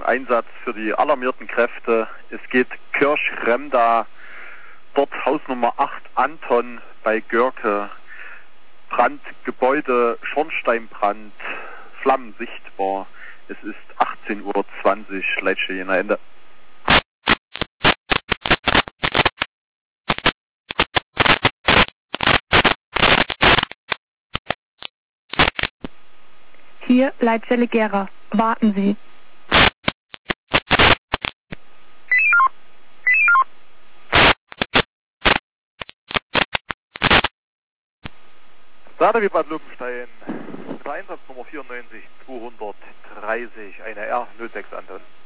Einsatz für die alarmierten Kräfte. Es geht Kirch-Remda, dort Hausnummer 8 Anton bei Görke. Brand, Gebäude, Schornsteinbrand, Flammen sichtbar. Es ist 18:20 Uhr, Leitstelle Ende. Hier Leitstelle Gera. Warten Sie. Radewil Bad Lobenstein, mit der Einsatznummer 94 230, eine R06 Anton.